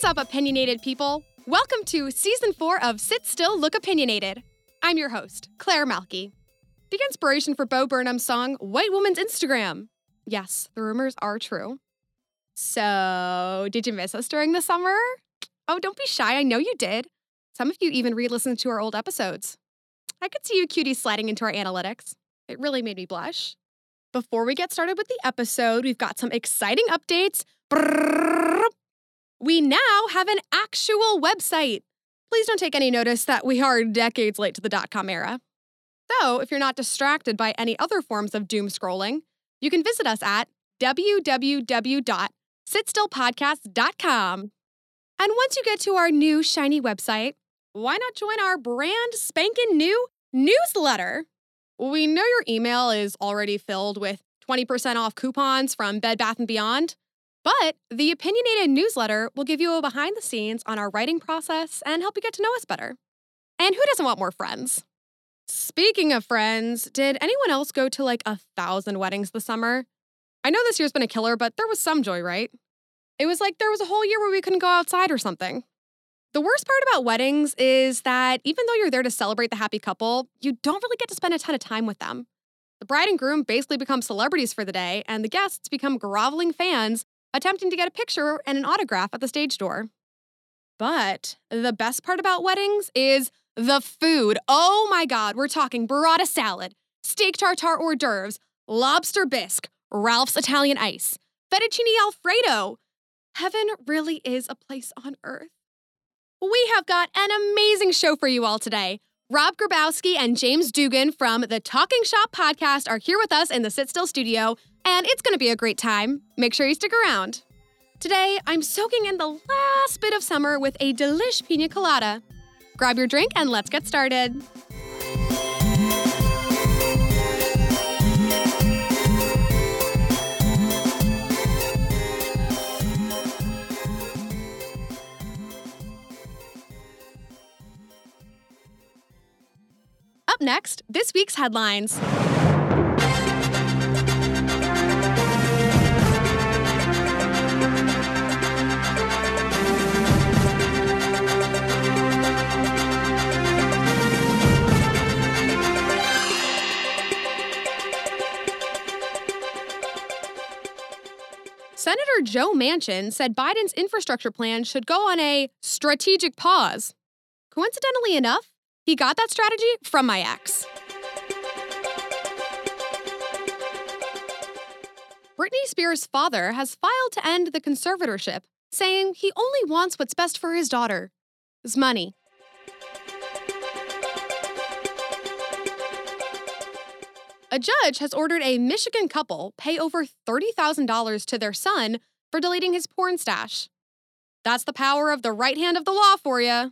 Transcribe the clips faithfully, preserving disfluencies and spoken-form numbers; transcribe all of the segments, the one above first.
up, opinionated people? Welcome to Season four of Sit Still, Look Opinionated. I'm your host, Claire Malky. The inspiration for Bo Burnham's song, White Woman's Instagram. Yes, the rumors are true. So, did you miss us during the summer? Oh, don't be shy, I know you did. Some of you even re-listened to our old episodes. I could see you cuties sliding into our analytics. It really made me blush. Before we get started with the episode, we've got some exciting updates. Brrr. We now have an actual website. Please don't take any notice that we are decades late to the dot-com era. Though, if you're not distracted by any other forms of doom scrolling, you can visit us at w w w dot sit still podcast dot com. And once you get to our new shiny website, why not join our brand spanking new newsletter? We know your email is already filled with twenty percent off coupons from Bed Bath and Beyond, but the opinionated newsletter will give you a behind the scenes on our writing process and help you get to know us better. And who doesn't want more friends? Speaking of friends, did anyone else go to like a thousand weddings this summer? I know this year's been a killer, but there was some joy, right? It was like there was a whole year where we couldn't go outside or something. The worst part about weddings is that even though you're there to celebrate the happy couple, you don't really get to spend a ton of time with them. The bride and groom basically become celebrities for the day, and the guests become groveling fans attempting to get a picture and an autograph at the stage door. But the best part about weddings is the food. Oh my God, we're talking burrata salad, steak tartare hors d'oeuvres, lobster bisque, Ralph's Italian ice, fettuccine alfredo. Heaven really is a place on earth. We have got an amazing show for you all today. Rob Grabowski and James Dugan from the Talking Shop podcast are here with us in the Sit Still studio, and it's going to be a great time. Make sure you stick around. Today, I'm soaking in the last bit of summer with a delish pina colada. Grab your drink and let's get started. Up next, this week's headlines. Senator Joe Manchin said Biden's infrastructure plan should go on a strategic pause. Coincidentally enough, he got that strategy from my ex. Britney Spears' father has filed to end the conservatorship, saying he only wants what's best for his daughter, his money. A judge has ordered a Michigan couple pay over thirty thousand dollars to their son for deleting his porn stash. That's the power of the right hand of the law for you.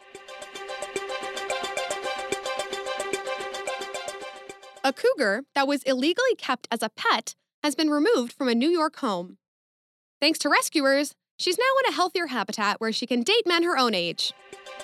A cougar that was illegally kept as a pet has been removed from a New York home. Thanks to rescuers, she's now in a healthier habitat where she can date men her own age.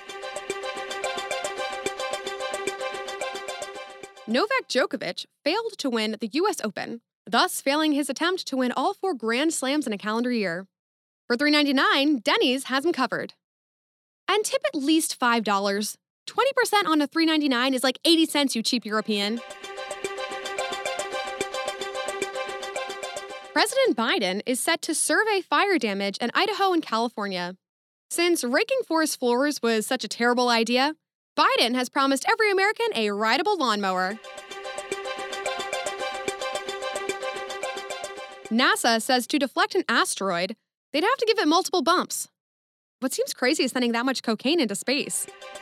Novak Djokovic failed to win the U S Open, thus failing his attempt to win all four Grand Slams in a calendar year. For three ninety-nine, Denny's has him covered. And tip at least five dollars. twenty percent on a three ninety-nine is like eighty cents, you cheap European. President Biden is set to survey fire damage in Idaho and California. Since raking forest floors was such a terrible idea, Biden has promised every American a rideable lawnmower. NASA says to deflect an asteroid, they'd have to give it multiple bumps. What seems crazy is sending that much cocaine into space.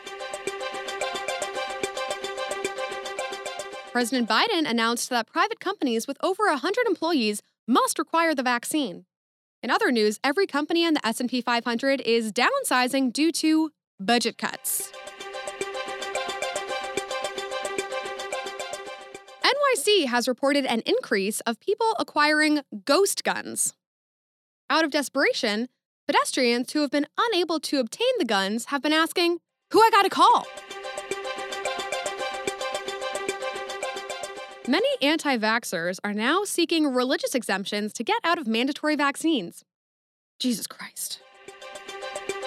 President Biden announced that private companies with over one hundred employees must require the vaccine. In other news, every company in the S and P five hundred is downsizing due to budget cuts. N Y C has reported an increase of people acquiring ghost guns. Out of desperation, pedestrians who have been unable to obtain the guns have been asking, who I gotta call? Many anti-vaxxers are now seeking religious exemptions to get out of mandatory vaccines. Jesus Christ.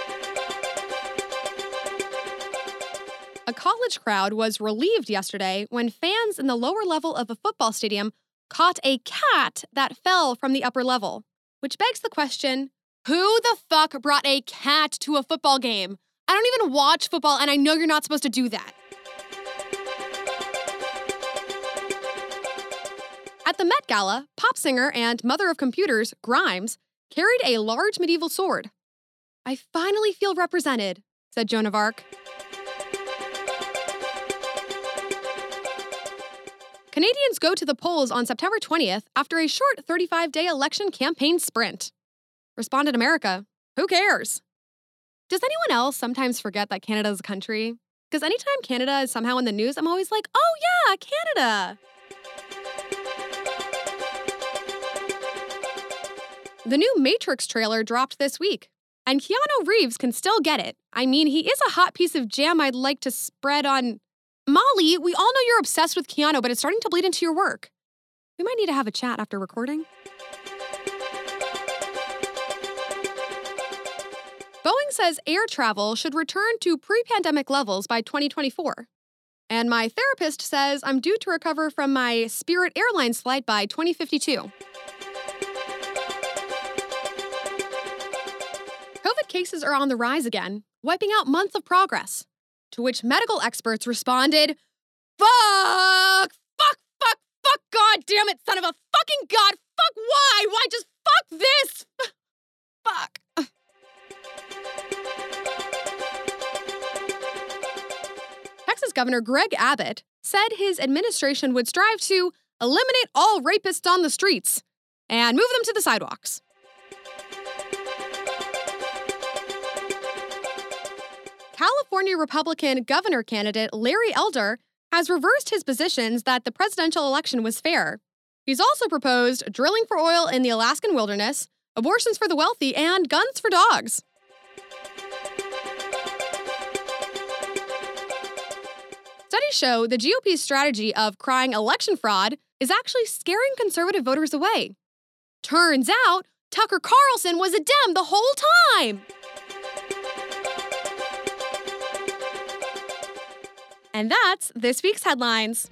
A college crowd was relieved yesterday when fans in the lower level of a football stadium caught a cat that fell from the upper level. Which begs the question, who the fuck brought a cat to a football game? I don't even watch football, and I know you're not supposed to do that. At the Met Gala, pop singer and mother of computers, Grimes, carried a large medieval sword. "I finally feel represented," said Joan of Arc. Canadians go to the polls on September twentieth after a short thirty-five day election campaign sprint. Responded America, "Who cares?" Does anyone else sometimes forget that Canada is a country? Because anytime Canada is somehow in the news, I'm always like, oh yeah, Canada. The new Matrix trailer dropped this week, and Keanu Reeves can still get it. I mean, he is a hot piece of jam I'd like to spread on... Molly, we all know you're obsessed with Keanu, but it's starting to bleed into your work. We might need to have a chat after recording. Boeing says air travel should return to pre-pandemic levels by twenty twenty-four. And my therapist says I'm due to recover from my Spirit Airlines flight by twenty fifty-two. COVID cases are on the rise again, wiping out months of progress. To which medical experts responded, fuck, fuck, fuck, fuck, god damn it, son of a fucking god, fuck, why, why, just fuck this, fuck. Texas Governor Greg Abbott said his administration would strive to eliminate all rapists on the streets and move them to the sidewalks. California Republican governor candidate Larry Elder has reversed his positions that the presidential election was fair. He's also proposed drilling for oil in the Alaskan wilderness, abortions for the wealthy, and guns for dogs. Studies show the G O P's strategy of crying election fraud is actually scaring conservative voters away. Turns out, Tucker Carlson was a Dem the whole time! And that's this week's headlines.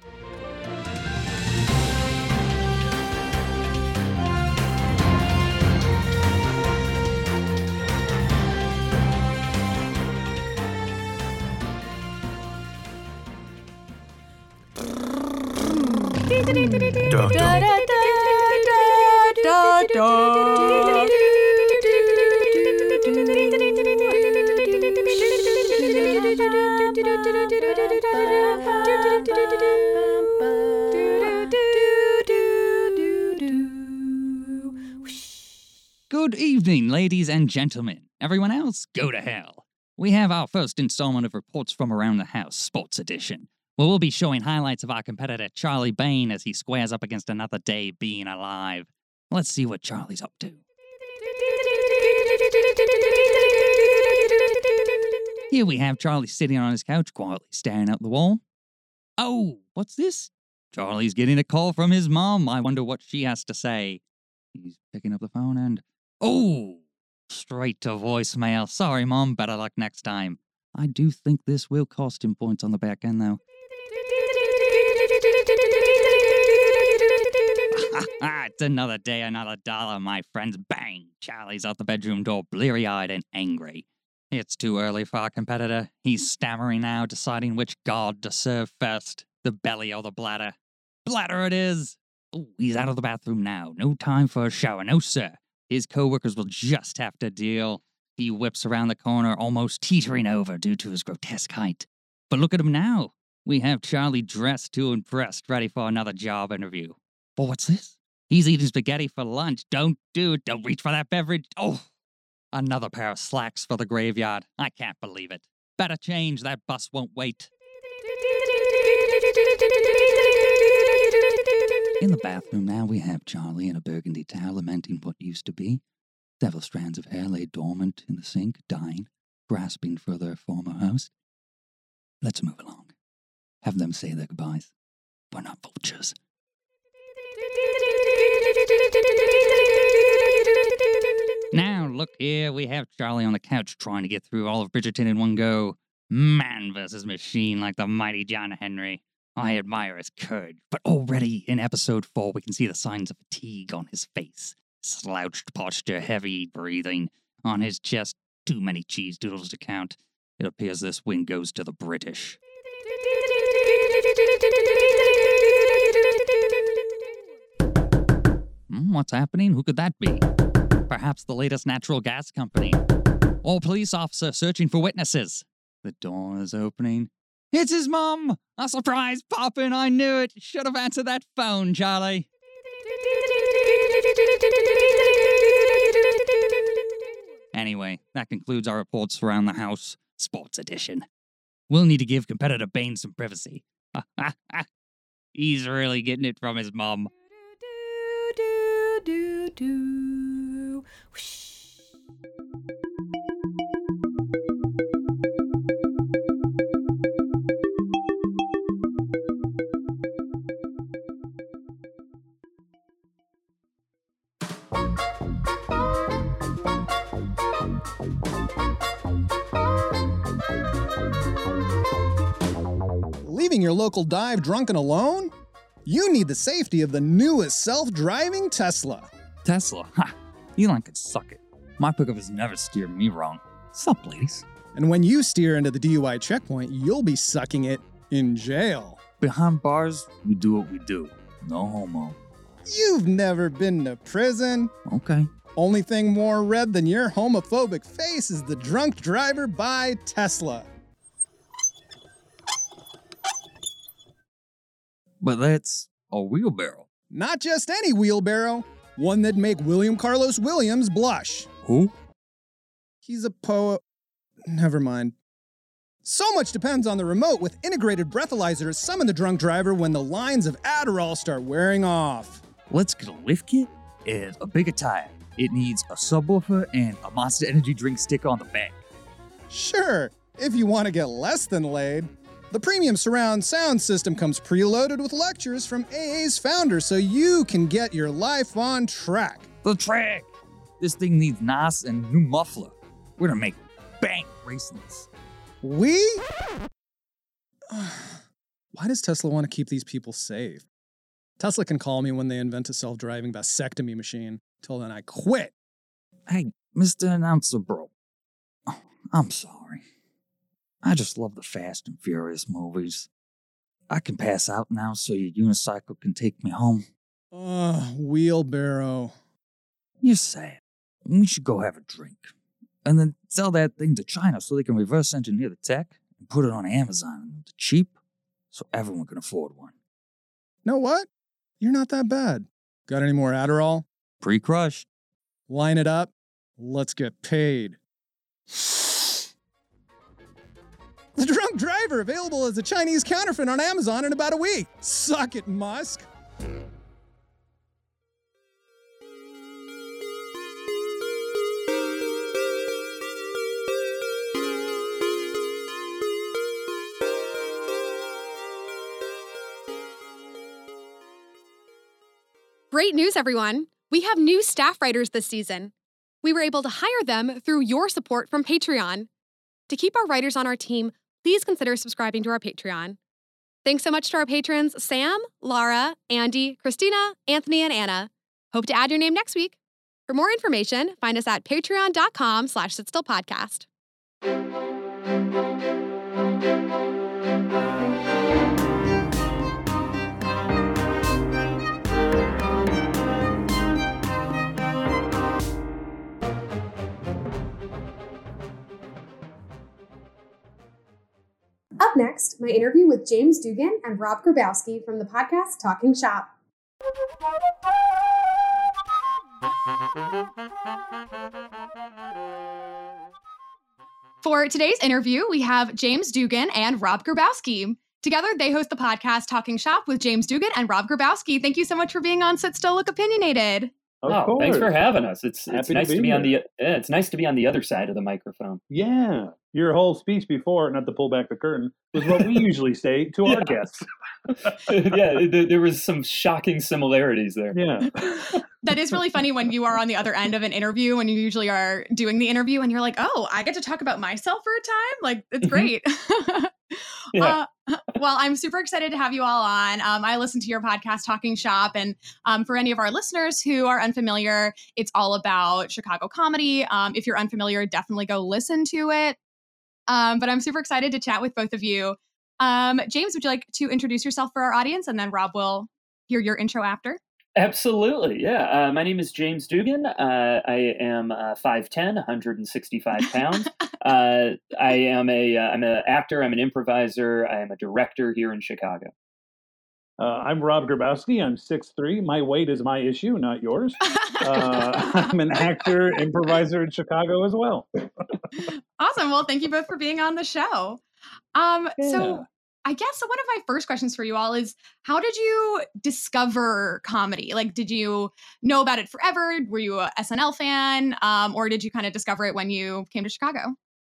Good evening, ladies and gentlemen. Everyone else, go to hell. We have our first installment of Reports from Around the House, Sports Edition, where we'll be showing highlights of our competitor Charlie Bain as he squares up against another day being alive. Let's see what Charlie's up to. Here we have Charlie sitting on his couch quietly staring at the wall. Oh, what's this? Charlie's getting a call from his mom. I wonder what she has to say. He's picking up the phone and... Oh! Straight to voicemail. Sorry, Mom. Better luck next time. I do think this will cost him points on the back end, though. It's another day, another dollar, my friends. Bang! Charlie's out the bedroom door, bleary-eyed and angry. It's too early for our competitor. He's stammering now, deciding which god to serve first, the belly or the bladder. Bladder it is! Ooh, he's out of the bathroom now. No time for a shower. No, sir. His co-workers will just have to deal. He whips around the corner, almost teetering over due to his grotesque height. But look at him now. We have Charlie dressed to impressed, ready for another job interview. But what's this? He's eating spaghetti for lunch. Don't do it. Don't reach for that beverage. Oh, another pair of slacks for the graveyard. I can't believe it. Better change. That bus won't wait. In the bathroom now, we have Charlie in a burgundy towel lamenting what used to be. Several strands of hair lay dormant in the sink, dying, grasping for their former host. Let's move along. Have them say their goodbyes. We're not vultures. Now, look here, we have Charlie on the couch trying to get through all of Bridgerton in one go. Man versus machine like the mighty John Henry. I admire his courage, but already in episode four, we can see the signs of fatigue on his face. Slouched posture, heavy breathing. On his chest, too many cheese doodles to count. It appears this win goes to the British. Hmm, what's happening? Who could that be? Perhaps the latest natural gas company. Or police officer searching for witnesses. The door is opening. It's his mum! A surprise, Poppin', I knew it! Should have answered that phone, Charlie. Anyway, that concludes our reports around the house, sports edition. We'll need to give competitor Bane some privacy. He's really getting it from his mum. Do, do, do, do. Whoosh. Leaving your local dive drunk and alone? You need the safety of the newest self-driving Tesla. Tesla? Ha! Elon could suck it. My pickup has never steered me wrong. Sup, ladies? And when you steer into the D U I checkpoint, you'll be sucking it in jail. Behind bars, we do what we do. No homo. You've never been to prison. Okay. Only thing more red than your homophobic face is the drunk driver by Tesla. But that's a wheelbarrow. Not just any wheelbarrow, one that'd make William Carlos Williams blush. Who? He's a poet. Never mind. So much depends on the remote with integrated breathalyzer to summon the drunk driver when the lines of Adderall start wearing off. Let's get a lift kit and a bigger tire. It needs a subwoofer and a Monster Energy drink sticker on the back. Sure, if you want to get less than laid. The premium surround sound system comes preloaded with lectures from A A's founder so you can get your life on track. The track! This thing needs N A S and a new muffler. We're gonna make bank racing this. We? Why does Tesla want to keep these people safe? Tesla can call me when they invent a self-driving vasectomy machine. Till then, I quit. Hey, Mister Announcer Bro. Oh, I'm sorry. I just love the Fast and Furious movies. I can pass out now so your unicycle can take me home. Ugh, wheelbarrow. You're sad. We should go have a drink. And then sell that thing to China so they can reverse engineer the tech and put it on Amazon cheap so everyone can afford one. Know what? You're not that bad. Got any more Adderall? Pre-crushed. Line it up. Let's get paid. The Drunk Driver, available as a Chinese counterfeit on Amazon in about a week. Suck it, Musk. Great news, everyone! We have new staff writers this season. We were able to hire them through your support from Patreon. To keep our writers on our team, please consider subscribing to our Patreon. Thanks so much to our patrons, Sam, Laura, Andy, Christina, Anthony, and Anna. Hope to add your name next week. For more information, find us at patreon.com slash sitstillpodcast. Up next, my interview with James Dugan and Rob Grabowski from the podcast Talking Shop. For today's interview, we have James Dugan and Rob Grabowski. Together, they host the podcast Talking Shop with James Dugan and Rob Grabowski. Thank you so much for being on Sit Still, Look Opinionated. Of oh, course. Thanks for having us. It's Happy it's nice to be, to be here. on the yeah, it's nice to be on the other side of the microphone. Yeah, your whole speech before, not to pull back the curtain, was what we usually say to our guests. Yeah, th- there was some shocking similarities there. Yeah. That is really funny when you are on the other end of an interview, when you usually are doing the interview and you're like, oh, I get to talk about myself for a time. Like, it's great. Yeah. uh, well, I'm super excited to have you all on. Um, I listen to your podcast, Talking Shop. And um, for any of our listeners who are unfamiliar, it's all about Chicago comedy. Um, if you're unfamiliar, definitely go listen to it. Um, but I'm super excited to chat with both of you. Um, James, would you like to introduce yourself for our audience? And then Rob will hear your intro after. Absolutely, yeah. Uh, my name is James Dugan. Uh, I am uh, five ten, one hundred sixty-five pounds. uh, I am a, uh, I'm an actor, I'm an improviser, I am a director here in Chicago. Uh, I'm Rob Grabowski. I'm six three. My weight is my issue, not yours. Uh, I'm an actor, improviser in Chicago as well. Awesome. Well, thank you both for being on the show. Um, Yeah. So I guess one of my first questions for you all is, how did you discover comedy? Like, did you know about it forever? Were you a S N L fan? Um, or did you kind of discover it when you came to Chicago?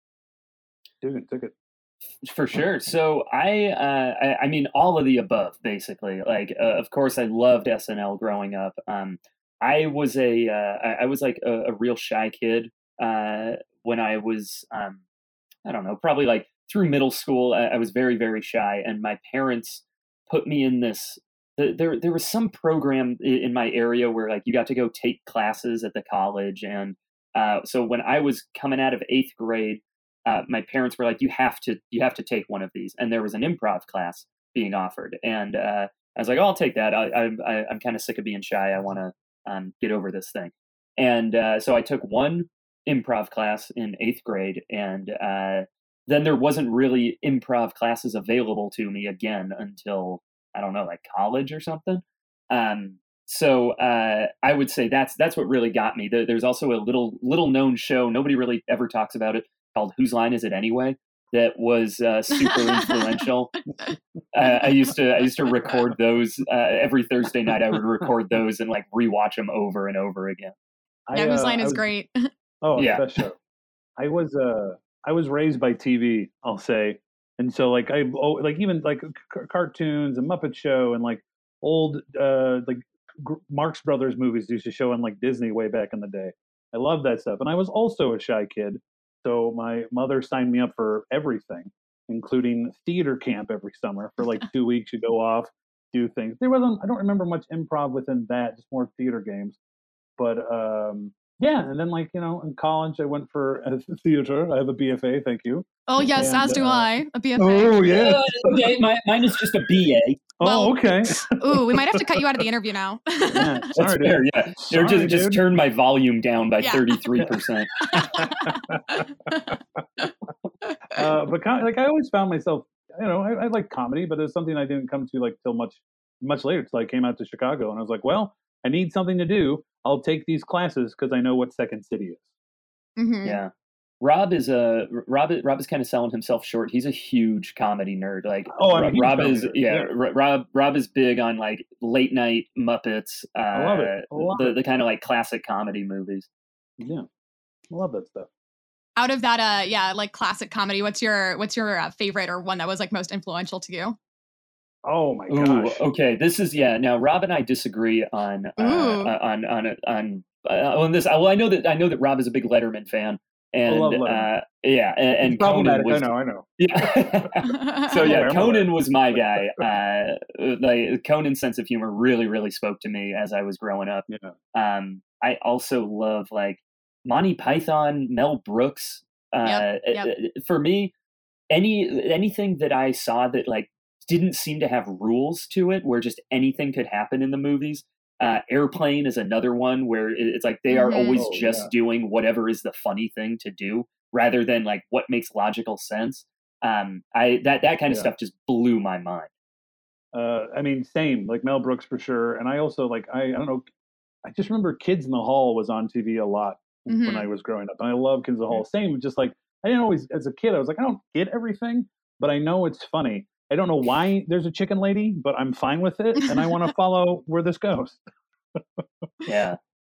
Took it, took it. For sure. So I, uh, I, I mean, all of the above, basically. Like, uh, of course, I loved S N L growing up. Um, I was a, uh, I, I was like a, a real shy kid uh, when I was, um, I don't know, probably like through middle school. I, I was very, very shy, and my parents put me in this. The, there, there was some program in, in my area where like you got to go take classes at the college, and uh, so when I was coming out of eighth grade. Uh, my parents were like, you have to, you have to take one of these. And there was an improv class being offered. And uh, I was like, oh, I'll take that. I, I, I, I'm kind of sick of being shy. I want to um, get over this thing. And uh, so I took one improv class in eighth grade. And uh, then there wasn't really improv classes available to me again until, I don't know, like college or something. Um, so uh, I would say that's, that's what really got me. There, there's also a little, little known show. Nobody really ever talks about it, called Whose Line Is It Anyway? That was uh, super influential. uh, I used to I used to record those uh, every Thursday night. I would record those and like rewatch them over and over again. Yeah, I, Whose uh, Line I is was, great. Oh, Yeah. best show. I was uh I was raised by T V, I'll say, and so like I oh, like even like c- cartoons and Muppet Show and like old uh like Gr- Marx Brothers movies used to show on like Disney way back in the day. I love that stuff, and I was also a shy kid. So my mother signed me up for everything, including theater camp every summer for like two weeks. You go off, do things. There wasn't, I don't remember much improv within that, just more theater games. But um, yeah, and then like, you know, in college, I went for uh, theater. I have a B F A, thank you. Oh, yes, And, as do uh, I. A B F A. Oh, yeah. Uh, okay, my, mine is just a B A. Oh, Well, okay. Ooh, we might have to cut you out of the interview now. Yeah, That's sorry, fair, dude. yeah. Sorry, Or just, just dude. turn my volume down by Yeah. thirty-three percent. uh, but com- like I always found myself, you know, I, I like comedy, but it's something I didn't come to like till much, much later. Till I came out to Chicago, and I was like, well, I need something to do. I'll take these classes because I know what Second City is. Mhm. Yeah. Rob is a Rob. Rob is kind of selling himself short. He's a huge comedy nerd. Like, Oh, I'm a Rob, huge Rob comedy is nerd, yeah. yeah. R- Rob Rob is big on like late night Muppets. Uh, I love it. I love the it. the kind of like classic comedy movies. Yeah, I love that stuff. Out of that, uh, yeah, like classic comedy, what's your what's your uh, favorite or one that was like most influential to you? Oh my Ooh, gosh. okay. This is yeah. Now Rob and I disagree on uh, Ooh. on on on uh, on this. Well, I know that I know that Rob is a big Letterman fan, and love Letterman. uh, yeah, and, and It's Conan problematic. was I know. I know. yeah. So I'm yeah, aware, I'm Conan was my guy. Uh, like Conan's sense of humor really, really spoke to me as I was growing up. Yeah. Um, I also love like Monty Python, Mel Brooks. Uh, Yep, yep. For me, any anything that I saw that like didn't seem to have rules to it, where just anything could happen in the movies. Uh, Airplane is another one where it- it's like they are Mhm. always Oh, just yeah. doing whatever is the funny thing to do, rather than like what makes logical sense. Um, I that that kind of Yeah. stuff just blew my mind. Uh, I mean, same like Mel Brooks for sure. And I also like I, I don't know. I just remember Kids in the Hall was on T V a lot when Mhm. I was growing up, and I love Kids in the Hall. Same, just like I didn't always as a kid. I was like, I don't get everything, but I know it's funny. I don't know why there's a chicken lady, but I'm fine with it, and I want to follow where this goes. Yeah,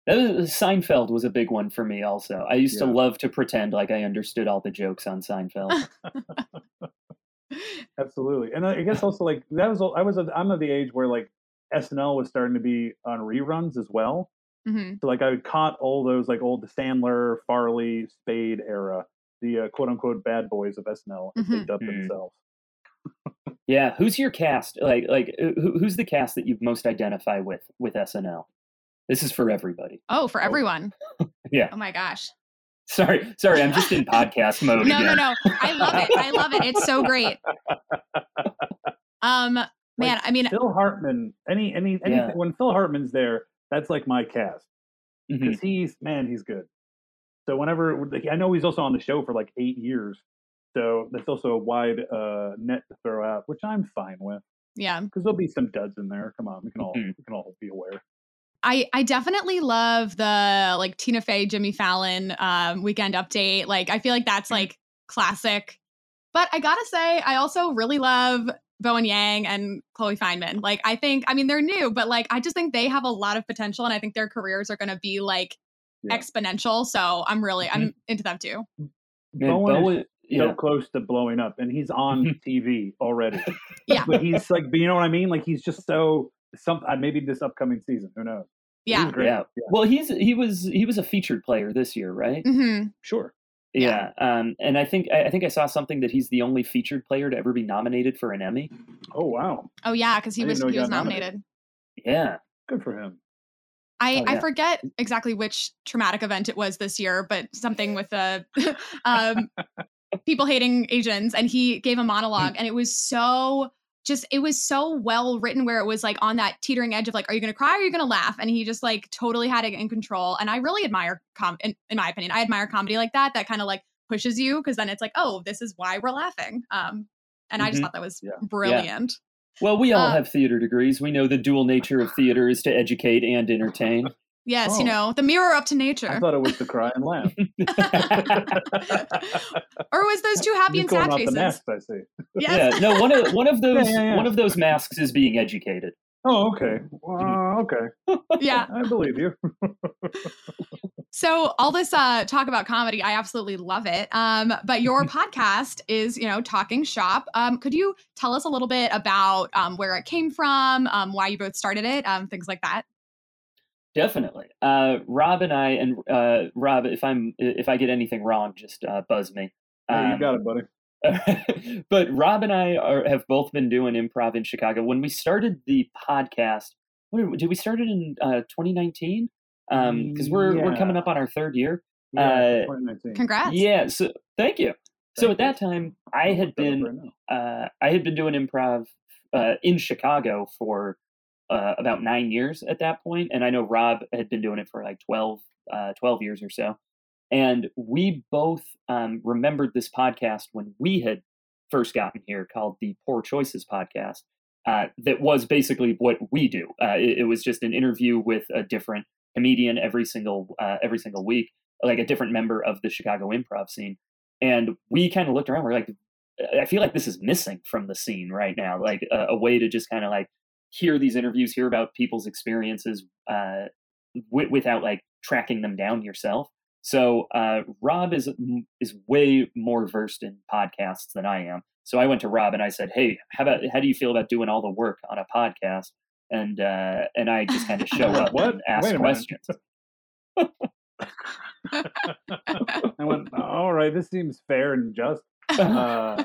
That was, Seinfeld was a big one for me also. I used Yeah. to love to pretend like I understood all the jokes on Seinfeld. Absolutely. And I guess also like that was I was I'm of the age where like S N L was starting to be on reruns as well. hmm So like I caught all those like old Sandler, Farley, Spade era, the uh, quote unquote bad boys of S N L as they Mhm. dubbed Mm. themselves. Yeah, who's your cast? Like, like who, who's the cast that you most identify with with S N L? This is for everybody. Oh, for Oh. everyone. Yeah. Oh my gosh. Sorry, sorry, I'm just in podcast mode. No, no, again. no. I love it. I love it. It's so great. Um, man, Like, I mean, Phil Hartman, any any anything Yeah. when Phil Hartman's there, that's like my cast Mhm. because he's man, he's good. So whenever I know he's also on the show for like eight years, so that's also a wide uh, net to throw out, which I'm fine with yeah. because there'll be some duds in there. Come on, we can all Mhm. we can all be aware. I, I definitely love the like Tina Fey, Jimmy Fallon um, weekend update. Like, I feel like that's like classic. But I gotta say, I also really love Bowen Yang and Chloe Feynman. Like, I think, I mean, they're new, but like, I just think they have a lot of potential, and I think their careers are going to be like Yeah. exponential. So I'm really, I'm into them too. Man, Bowen is Bowen, so yeah. close to blowing up, and he's on Mhm. T V already. Yeah. But he's like, but you know what I mean? Like he's just so some uh, maybe this upcoming season. Who knows? Yeah. He's great. Yeah. Well, he's he was he was a featured player this year, right? hmm Sure. Yeah. Um, and I think I I think I saw something that he's the only featured player to ever be nominated for an Emmy. Oh wow, Oh yeah, because he I was didn't know he he was got nominated. nominated. Yeah. good for him. I, Oh, I yeah. forget exactly which traumatic event it was this year, but something with the um, people hating Asians, and he gave a monologue, and it was so just it was so well written, where it was like on that teetering edge of like, are you going to cry or are you going to laugh? And he just like totally had it in control. And I really admire com in, in my opinion, I admire comedy like that that kind of like pushes you, because then it's like, oh, this is why we're laughing. Um, and I just Mhm. thought that was Yeah. brilliant. Well, we all Uh, have theater degrees. We know the dual nature of theater is to educate and entertain. Yes, you Oh. know, the mirror up to I nature. thought it was to cry and laugh. Or was those two happy and Just going sad off faces? the masks, I see. Yes. Yeah, no, one of one of those yeah, yeah. one of those masks is being educated. Oh, okay. Uh, okay. Yeah. I believe you. So all this uh, talk about comedy, I absolutely love it. Um, but your podcast is, you know, Talking Shop. Um, could you tell us a little bit about um, where it came from, um, why you both started it, um, things like that? Definitely. Uh, Rob and I, and uh, Rob, if I'm if I get anything wrong, just uh, buzz me. Hey, you Um, got it, buddy. but Rob and I are, have both been doing improv in Chicago. When we started the podcast, what did, we- did we start it in uh, twenty nineteen? Um, because we're we're coming Yeah. up on our third year. Yeah, Uh, twenty nineteen. Congrats. Yeah. So thank you. so Thank at that time, I I'll had look that up been right now. uh, I had been doing improv uh, in Chicago for uh, about nine years at that point, and I know Rob had been doing it for like twelve, uh, twelve years or so. And we both um, remembered this podcast when we had first gotten here, called the Poor Choices Podcast. Uh, that was basically what we do. Uh, it, it was just an interview with a different comedian every single uh, every single week, like a different member of the Chicago improv scene. And we kind of looked around. We're like, I feel like this is missing from the scene right now. Like a, a way to just kind of like hear these interviews, hear about people's experiences uh, w- without like tracking them down yourself. So uh, Rob is is way more versed in podcasts than I am. So I went to Rob and I said, "Hey, how about how do you feel about doing all the work on a podcast?" And uh, and I just kind of show up What? and ask Wait a minute. questions. I went, all right, this seems fair and just. Uh,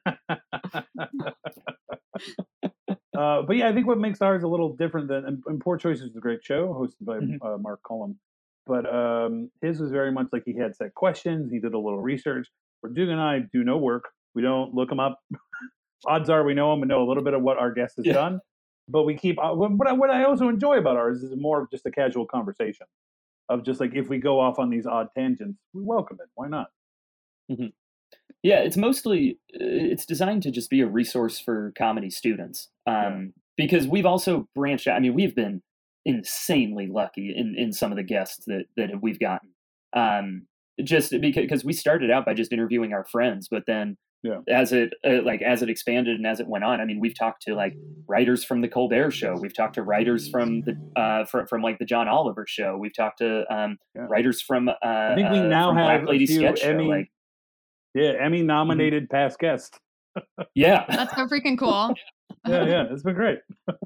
uh, but yeah, I think what makes ours a little different than, and, and Poor Choices is a great show hosted by Mhm. uh, Mark Cullum. But um, his was very much like he had set questions, he did a little research. Where Duke and I do no work. We don't look them up. Odds are we know them and know a little bit of what our guest has Yeah. done. But we keep, uh, what I, what I also enjoy about ours is more of just a casual conversation of just like, if we go off on these odd tangents, we welcome it. Why not? Yeah, it's mostly it's designed to just be a resource for comedy students. Um, Yeah. Because we've also branched out. I mean, we've been insanely lucky in in some of the guests that that we've gotten. Um, just because we started out by just interviewing our friends, but then Yeah. as it uh, like as it expanded and as it went on. I mean, we've talked to like writers from the Colbert Show. We've talked to writers from the uh, from, from like the John Oliver Show. We've talked to um, Yeah. writers from uh, I think we uh, now from have Black Lady a few Sketch Show. Emmy, Like, yeah, Emmy nominated mm-hmm. past guests. Yeah, that's so freaking cool. yeah, yeah, it's been great.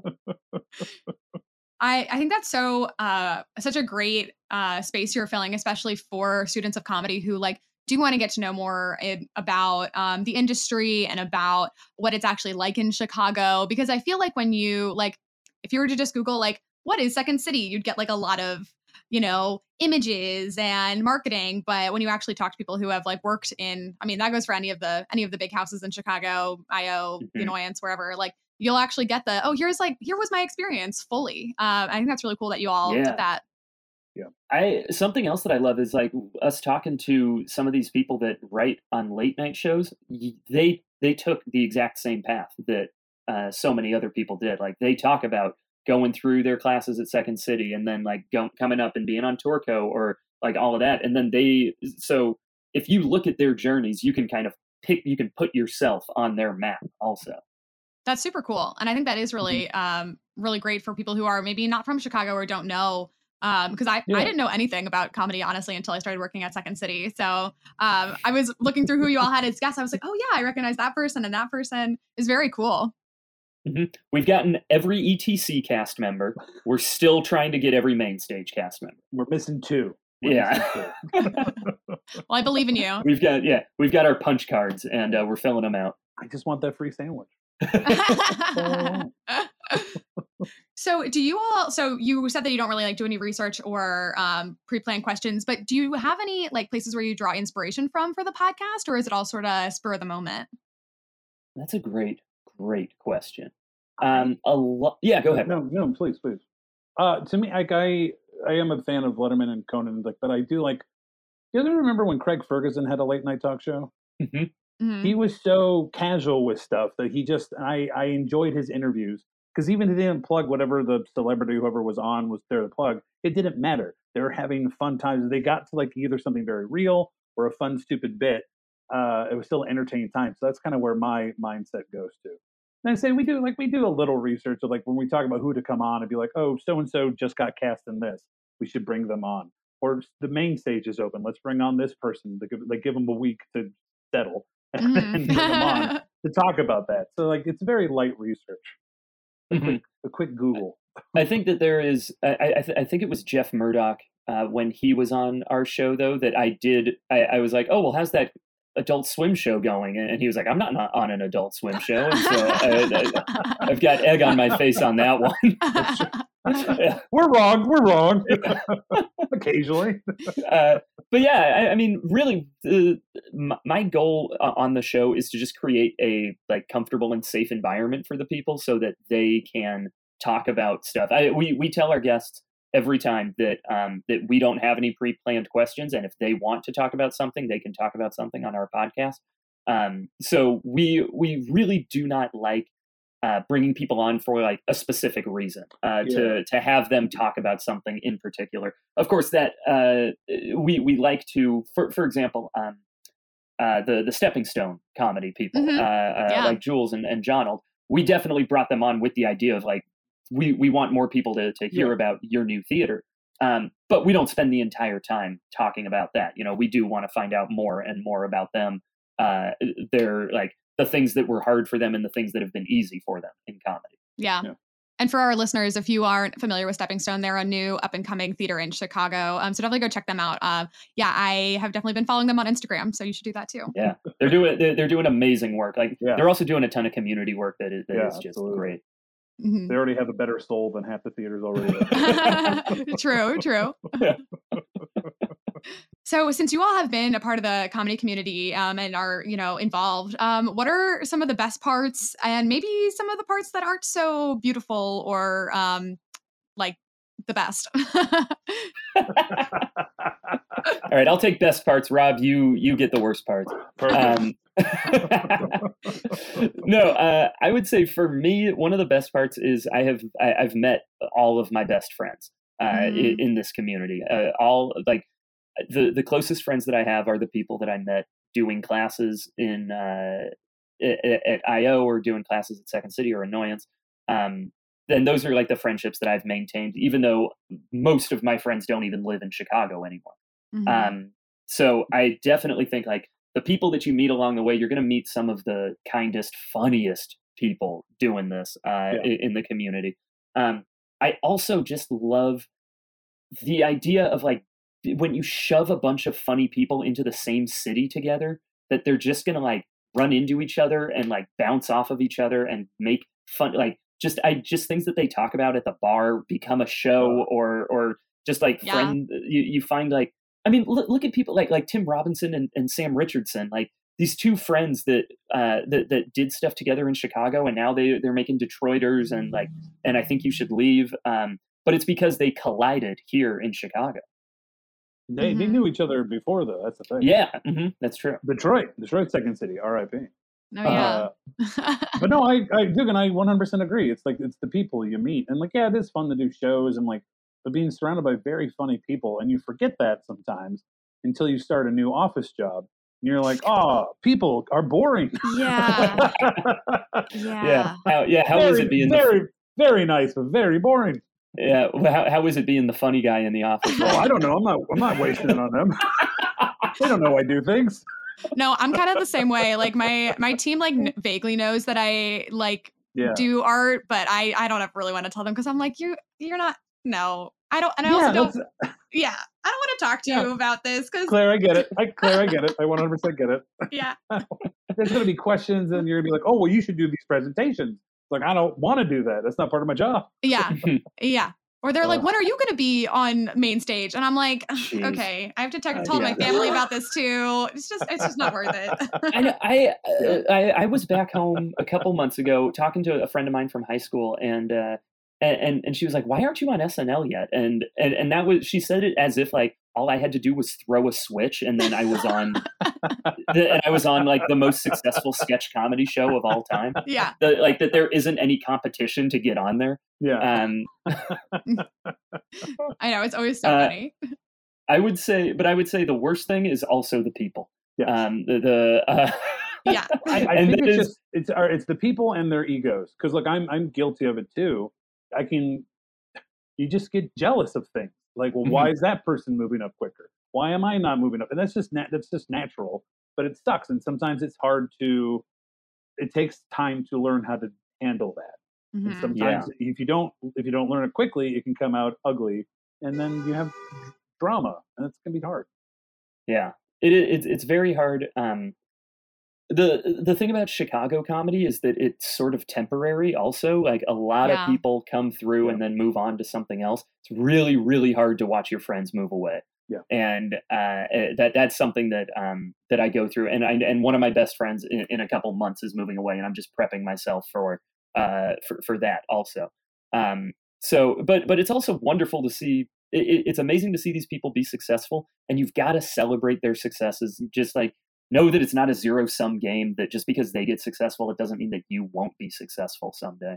I, I think that's so uh, such a great uh, space you're filling, especially for students of comedy who like do want to get to know more in, about um, the industry and about what it's actually like in Chicago. Because I feel like when you like, if you were to just Google like, what is Second City, you'd get like a lot of, you know, images and marketing. But when you actually talk to people who have like worked in, I mean, that goes for any of the any of the big houses in Chicago, I O, mm-hmm. The Annoyance, wherever, like you'll actually get the, oh, here's like, here was my experience fully. Uh, I think that's really cool that you all yeah. did that. Yeah. I something else that I love is like us talking to some of these people that write on late night shows. They they took the exact same path that uh, so many other people did. Like they talk about going through their classes at Second City and then like go, coming up and being on Torco or like all of that. And then they so if you look at their journeys, you can kind of pick you can put yourself on their map also. That's super cool. And I think that is really mm-hmm. um, really great for people who are maybe not from Chicago or don't know. Because um, I, yeah. I didn't know anything about comedy, honestly, until I started working at Second City. So um, I was looking through who you all had as guests. I was like, oh, yeah, I recognize that person. And that person is very cool. Mm-hmm. We've gotten every E T C cast member. We're still trying to get every main stage cast member. We're missing two. We're yeah. missing two. Well, I believe in you. We've got, yeah, we've got our punch cards and uh, we're filling them out. I just want that free sandwich. So do you all, so you said that you don't really like do any research or um, pre-planned questions, but do you have any like places where you draw inspiration from for the podcast, or is it all sort of spur of the moment? That's a great, great question. Um, a lo- yeah, go ahead. No, no, please, please. Uh, to me, like I, I am a fan of Letterman and Conan, like, but I do like, do you ever remember when Craig Ferguson had a late night talk show? Mm-hmm. Mm-hmm. He was so casual with stuff that he just, I, I enjoyed his interviews. Because even if they didn't plug whatever the celebrity, whoever was on, was there to plug, it didn't matter. They were having fun times. They got to like either something very real or a fun, stupid bit. Uh, it was still an entertaining time. So that's kind of where my mindset goes to. And I say we do like we do a little research of like when we talk about who to come on and be like, oh, so and so just got cast in this. We should bring them on. Or the main stage is open. Let's bring on this person. They give, like give them a week to settle and Mm-hmm. bring them on to talk about that. So like it's very light research. A quick, a quick Google. I think that there is. I I, th- I think it was Jeff Murdoch uh, when he was on our show, though, that I did. I, I was like, oh well, how's that Adult Swim show going? And he was like, I'm not, not on an Adult Swim show, and so I, I, I've got egg on my face on that one. Yeah. We're wrong. We're wrong. Occasionally. Uh, but yeah, I, I mean, really, uh, my, my goal on the show is to just create a like comfortable and safe environment for the people, so that they can talk about stuff. I, we we tell our guests every time that um, that we don't have any pre-planned questions, and if they want to talk about something, they can talk about something on our podcast. Um, so we we really do not like uh, bringing people on for like a specific reason uh, Yeah. to to have them talk about something in particular. Of course, that uh, we we like to, for for example, um, uh, the the Stepping Stone comedy people, Mhm. uh, uh, Yeah. like Jules and and Jonald. We definitely brought them on with the idea of like we we want more people to to hear Yeah. about your new theater. Um, but we don't spend the entire time talking about that. You know, we do want to find out more and more about them. Uh, they're like the things that were hard for them and the things that have been easy for them in comedy. Yeah. Yeah. And for our listeners, if you aren't familiar with Stepping Stone, they're a new up and coming theater in Chicago. Um, so definitely go check them out. Uh, yeah, I have definitely been following them on Instagram, so you should do that too. Yeah, they're doing they're, they're doing amazing work. Like Yeah. they're also doing a ton of community work that is, that Yeah, is just absolutely. great. Mhm. They already have a better soul than half the theaters already. True, true. So since you all have been a part of the comedy community um, and are, you know, involved, um, what are some of the best parts and maybe some of the parts that aren't so beautiful or um, like the best? All right, I'll take best parts. Rob, you you get the worst parts. Perfect. Um, no, uh, I would say for me, one of the best parts is I have I, I've met all of my best friends uh, Mhm. in, in this community. Uh, all like the the closest friends that I have are the people that I met doing classes in uh, at, at I O or doing classes at Second City or Annoyance. Um, then those are like the friendships that I've maintained, even though most of my friends don't even live in Chicago anymore. Mhm. Um, so I definitely think like the people that you meet along the way, you're going to meet some of the kindest, funniest people doing this uh, Yeah. i- in the community. Um, I also just love the idea of like when you shove a bunch of funny people into the same city together, that they're just going to like run into each other and like bounce off of each other and make fun, like just I just things that they talk about at the bar become a show, or or just like Yeah. friend you, you find like I mean look, look at people like like Tim Robinson and, and Sam Richardson, like these two friends that uh that, that did stuff together in Chicago, and now they they're making Detroiters and like and I Think You Should Leave, um but it's because they collided here in Chicago. They they Mhm. knew each other before though. That's the thing. Yeah, hmm that's true. Detroit, Detroit, Second City, R I P. No, yeah. Uh, but no, I, I, Duke and I one hundred percent agree. It's like, it's the people you meet. And like, yeah, it is fun to do shows and like, but being surrounded by very funny people. And you forget that sometimes until you start a new office job. And you're like, oh, people are boring. Yeah. Yeah, Yeah. how, yeah. How very, is it being the, very, very nice, but very boring. yeah? well, How, how is it being the funny guy in the office? Oh, I don't know. I'm not, I'm not wasting it on them. They don't know I do things. No, I'm kind of the same way. Like my my team like n- vaguely knows that I like Yeah. do art, but I I don't ever really want to tell them because I'm like you you're not no I don't and I also Yeah, don't that's, yeah I don't want to talk to Yeah. you about this because Claire, I get it. I, Claire, I get it. I one hundred percent get it. yeah There's going to be questions and you're going to be like, oh, well, you should do these presentations. Like, I don't want to do that. That's not part of my job. yeah yeah. Or they're like, Ugh. when are you going to be on main stage? And I'm like, "Ugh, Jeez. okay, I have to te- Uh, tell yeah. my family about this too. It's just, it's just not worth it. I, know- I, uh, I I was back home a couple months ago talking to a friend of mine from high school, and uh, and and she was like, "Why aren't you on S N L yet?" And and and that was she said it as if like all I had to do was throw a switch, and then I was on, the, and I was on like the most successful sketch comedy show of all time. Yeah. The, like that there isn't any competition to get on there. Yeah. Um, I know. It's always so Uh, funny. I would say, but I would say the worst thing is also the people. Yes. Um, the the uh, Yeah. I, I and think that it's is- just it's our, it's the people and their egos. Because look, I'm I'm guilty of it too. I can, you just get jealous of things. Like, well, why is that person moving up quicker? Why am I not moving up? And that's just nat- that's just natural. But it sucks, and sometimes it's hard to. It takes time to learn how to handle that. And Mhm. sometimes if you don't if you don't learn it quickly, it can come out ugly, and then you have drama, and it's gonna be hard. Yeah, it, it it's it's very hard. Um, the the thing about Chicago comedy is that it's sort of temporary. Also, like a lot Yeah. of people come through and then move on to something else. It's really really hard to watch your friends move away. Yeah. And uh, eh, that that's something that um that I go through. And I and one of my best friends in, in a couple months is moving away, and I'm just prepping myself for uh for for that also. Um, so, but but it's also wonderful to see. It, it's amazing to see these people be successful, and you've got to celebrate their successes. Just like know that it's not a zero sum game. That just because they get successful, it doesn't mean that you won't be successful someday.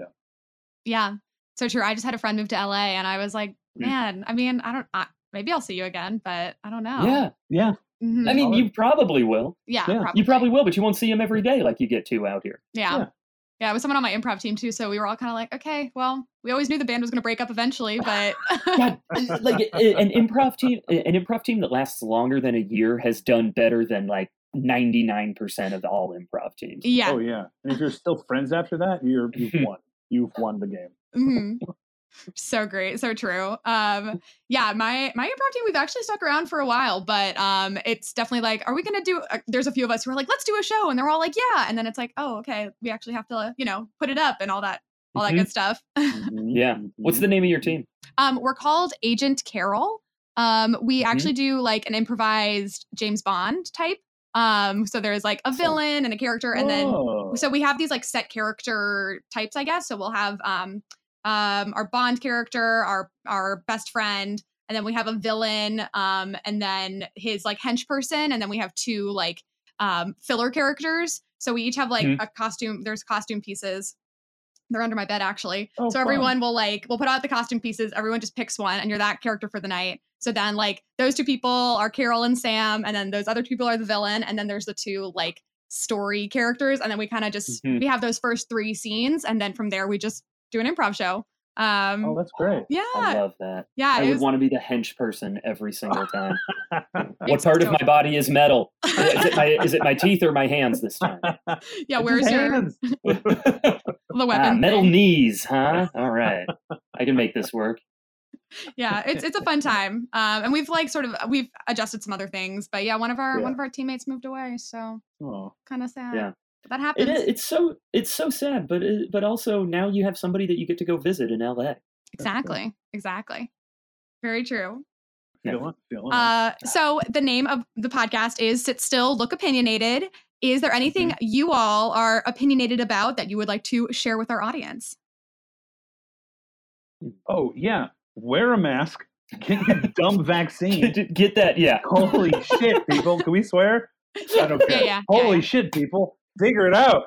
Yeah. So true. I just had a friend move to L A and I was like, Mm. man, I mean, I don't, I, maybe I'll see you again, but I don't know. Yeah, Yeah, Mhm. I mean, Solid. you probably will. yeah, yeah. probably. You probably will, but you won't see them every day like you get to out here. Yeah. Yeah. Yeah. It was someone on my improv team too. So we were all kind of like, okay, well, we always knew the band was going to break up eventually, but God, like a- an improv team, an improv team that lasts longer than a year has done better than like ninety-nine percent of all improv teams. yeah. Oh yeah. And if you're still friends after that, you're you've won. You've won the game. Mhm. So great, so true. Um, yeah, my my improv team, we've actually stuck around for a while, but um, it's definitely like, are we gonna do? Uh, there's a few of us who are like, let's do a show, and they're all like, yeah, and then it's like, oh, okay, we actually have to, you know, put it up and all that, all that Mhm. good stuff. Mhm, Yeah. mhm. What's the name of your team? Um, we're called Agent Carol. Um, we actually do like an improvised James Bond type. Um, so there's like a villain and a character, and then Oh. so we have these like set character types, I guess. So we'll have um um our Bond character, our our best friend, and then we have a villain, um, and then his like hench person, and then we have two like um filler characters. So we each have like Mhm. a costume, there's costume pieces They're under my bed, actually. Oh, so fun. everyone will like, we'll put out the costume pieces. Everyone just picks one and you're that character for the night. So then like those two people are Carol and Sam. And then those other people are the villain. And then there's the two like story characters. And then we kind of just, Mhm. we have those first three scenes. And then from there, we just do an improv show. Um, Oh, that's great. yeah. I love that. yeah. I it would was- want to be the hench person every single time. What It's part of dope. my body is metal? Is it my is it my teeth or my hands this time? yeah. It's Where's his your, hands. the Ah, weapon? metal thing. knees, huh? All right, I can make this work. Yeah, it's it's a fun time. Um, and we've like sort of we've adjusted some other things, but yeah, one of our Yeah. one of our teammates moved away, so Oh. kind of sad. Yeah. But that happens. It is, it's so it's so sad, but it, but also now you have somebody that you get to go visit in L A. Exactly. Exactly. Very true. Yeah. Feel it, feel it. Uh, so the name of the podcast is Sit Still, Look Opinionated. Is there anything you all are opinionated about that you would like to share with our audience? Oh, yeah. Wear a mask. Get your dumb vaccine. Get, get that? Yeah. Holy shit, people. Can we swear? I don't care. Yeah, yeah, Holy yeah, shit, people. Figure it out.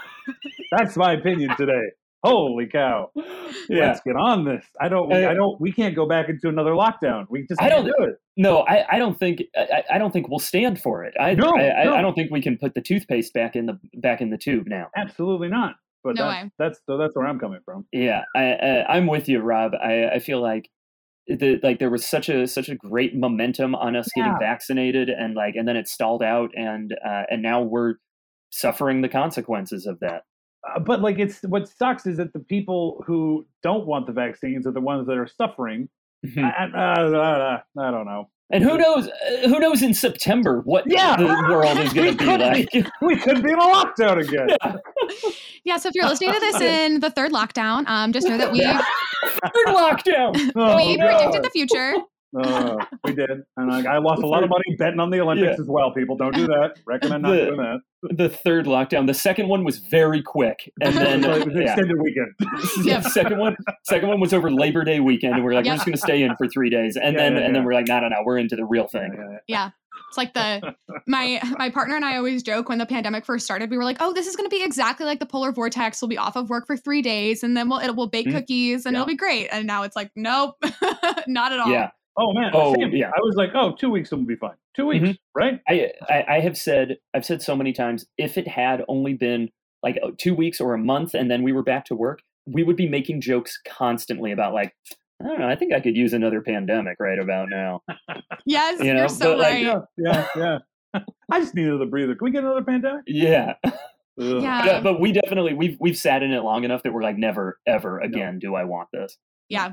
That's my opinion today. Holy cow. Yeah. Let's get on this. I don't we, Uh, I don't we can't go back into another lockdown. We just I can't don't- do it. No, I, I don't think I, I don't think we'll stand for it. I, No, I, no. I don't think we can put the toothpaste back in the back in the tube now. Absolutely not. But No that's, way. that's so that's where I'm coming from. Yeah, I, I I'm with you, Rob. I, I feel like the like there was such a such a great momentum on us getting Yeah. vaccinated, and like and then it stalled out, and uh, and now we're suffering the consequences of that. Uh, but like it's what sucks is that the people who don't want the vaccines are the ones that are suffering. Mhm. I, I, I, I, I don't know. And who knows? Uh, who knows in September what Yeah. the world is going We to be could like? We could be in a lockdown again. Yeah, so if you're listening to this in the third lockdown, um, just know that we Third lockdown. Oh, we God. predicted the future. Uh, we did, and like, I lost a lot of money betting on the Olympics Yeah. as well. People, don't do that. Recommend not The- doing that. The third lockdown. The second one was very quick, and then It was an yeah. extended weekend. Yeah, the second one, second one was over Labor Day weekend, and we're like, Yep. we're just going to stay in for three days, and Yeah, then yeah, and then yeah. we're like, no, no, no, we're into the real thing. Yeah, yeah. Yeah. It's like the my my partner and I always joke when the pandemic first started, we were like, oh, this is gonna be exactly like the polar vortex. We'll be off of work for three days and then we'll it will bake Mhm. cookies and Yeah. it'll be great. And now it's like, nope, not at all. Yeah, Oh man. Oh, same. yeah. I was like, oh, two weeks will be fine. Two weeks, Mhm. right? I, I I have said I've said so many times, if it had only been like uh, two weeks or a month, and then we were back to work, we would be making jokes constantly about like, I don't know, I think I could use another pandemic right about now. Yes, You you know, are so but, like, right. Yeah, yeah, yeah. I just needed a breather. Can we get another pandemic? Yeah, Ugh. Yeah. but, but we definitely we've we've sat in it long enough that we're like, never ever again do I want this. Yeah.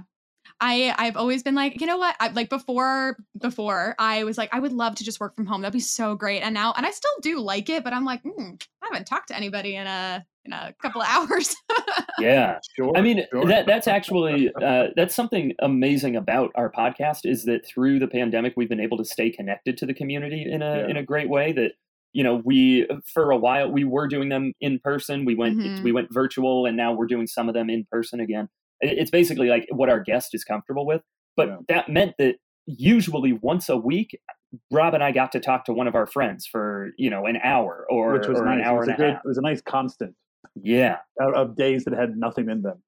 I I've always been like, you know what? I, like before before I was like, I would love to just work from home. That'd be so great. And now, and I still do like it, but I'm like, mm, I haven't talked to anybody in a in a couple of hours. Yeah. Sure. I mean, sure. that that's actually uh, that's something amazing about our podcast is that through the pandemic we've been able to stay connected to the community in a Yeah. in a great way. That you know we for a while we were doing them in person. We went Mhm. we went virtual, and now we're doing some of them in person again. It- It's basically like what our guest is comfortable with. But Yeah. that meant that usually once a week, Rob and I got to talk to one of our friends for you know an hour or, Which was or nice. an hour it, was and a a good, half. it was a nice constant Yeah. of, of days that had nothing in them.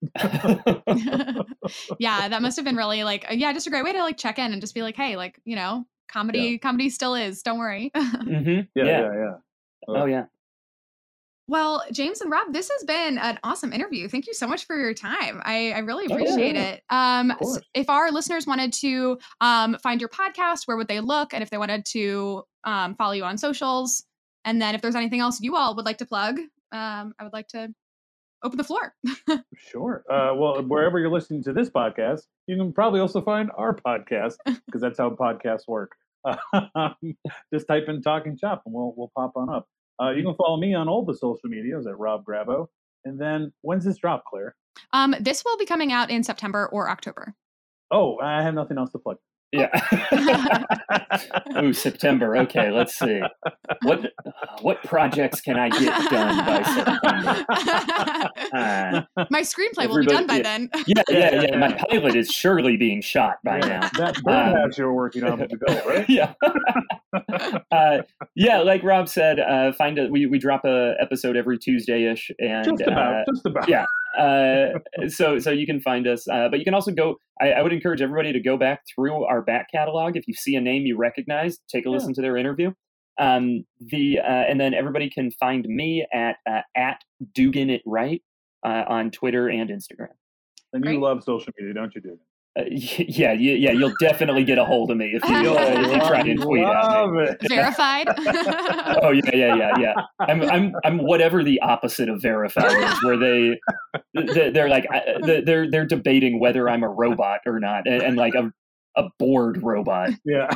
Yeah, that must have been really like, yeah, just a great way to like check in and just be like, hey, like, you know, comedy, comedy still is. Don't worry. hmm Yeah, Yeah. yeah, yeah. Oh yeah. Well, James and Rob, this has been an awesome interview. Thank you so much for your time. I, I really Oh, yeah, appreciate yeah. it. Um, Of course. s- if our listeners wanted to um, find your podcast, where would they look? And if they wanted to um, follow you on socials, and then if there's anything else you all would like to plug, um, I would like to open the floor. Sure. Uh, well, wherever you're listening to this podcast, you can probably also find our podcast because that's how podcasts work. Just type in "Talking Chop" and we'll we'll pop on up. Uh, you can follow me on all the social medias at Rob Grabo. And then when's this drop, Claire? Um, this will be coming out in September or October. Oh, I have nothing else to plug. Yeah. Ooh, September. Okay, let's see. What what projects can I get done by September? Uh, My screenplay will be done by Everybody- then. yeah, yeah, yeah. My pilot is surely being shot by Yeah, now. that Um, birdhouse you're working on with the bill, right? Yeah. uh, yeah, like Rob said, uh, find a we we drop a episode every Tuesday ish, and Just about. uh, just about. yeah. uh, so so you can find us, uh, but you can also go. I, I would encourage everybody to go back through our back catalog. If you see a name you recognize, take a Yeah. listen to their interview. Um, the uh, and then everybody can find me at uh, at Dugan It Right uh, on Twitter and Instagram. And Great. you love social media, don't you, Dugan? Uh, yeah, yeah, yeah. You'll definitely get a hold of me if you, uh, if you try and tweet at Love me. it. Verified. Oh yeah, yeah, yeah, yeah. I'm, I'm, I'm whatever the opposite of verified is, where they, they they're like, I- they're, they're debating whether I'm a robot or not, and, and like a, a bored robot. Yeah.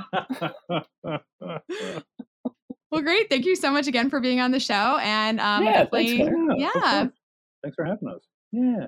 Well, great. Thank you so much again for being on the show. And um, Yeah, thanks, definitely, Claire. of yeah. course. Thanks for having us. Yeah.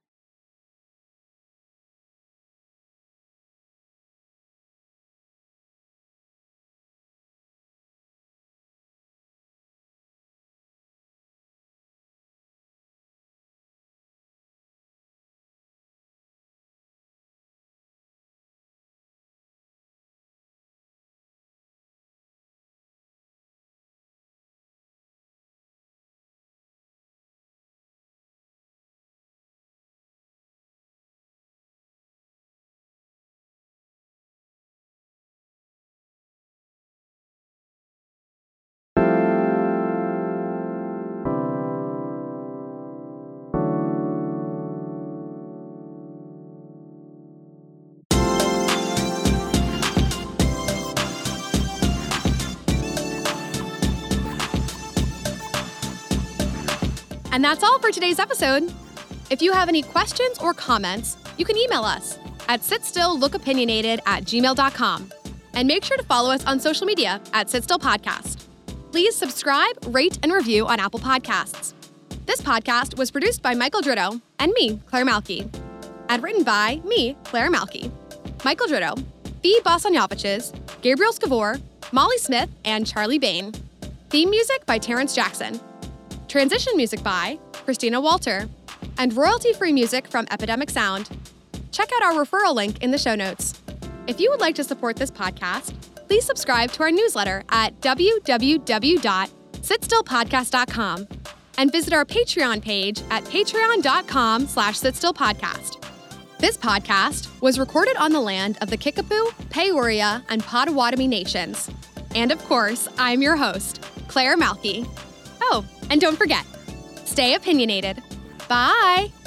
And that's all for today's episode. If you have any questions or comments, you can email us at sitstilllookopinionated at gmail dot com. And make sure to follow us on social media at sitstillpodcast. Please subscribe, rate, and review on Apple Podcasts. This podcast was produced by Michael Dritto and me, Claire Malky. And written by me, Claire Malky. Michael Dritto, Fee Bosanyovicius, Gabriel Scavor, Molly Smith, and Charlie Bain. Theme music by Terrence Jackson. Transition music by Christina Walter, and royalty-free music from Epidemic Sound. Check out our referral link in the show notes. If you would like to support this podcast, please subscribe to our newsletter at w w w dot sit still podcast dot com and visit our Patreon page at patreon dot com slash sitstillpodcast. This podcast was recorded on the land of the Kickapoo, Peoria, and Potawatomi nations. And of course, I'm your host, Claire Malky. Oh, and don't forget, stay opinionated. Bye!